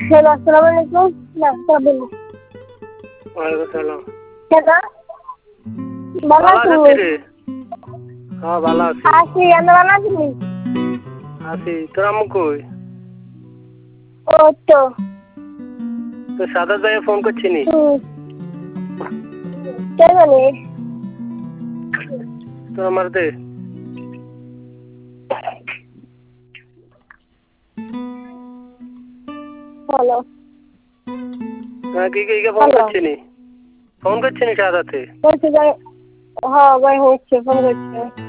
Hello, আসসালামু আলাইকুম। না, বলুন। ওয়ালাইকুম সালাম। কেডা? ভালো ভালো আছেন? আছিস রে? হ্যাঁ ভালো আছি। আছি, আপনি ভালো আছেন? আছি। তোর আম্মু কই? ও তো। তো সাদাত ভাইয়া ফোন করছিনি? কে জানে? তোর আমার দে। হ্যালো। হ্যাঁ কি ফোন করছিনি? ফোন করছিনি সাদাতে? বলছি ভাই, হ্যাঁ ভাই হচ্ছে, ফোন করছে।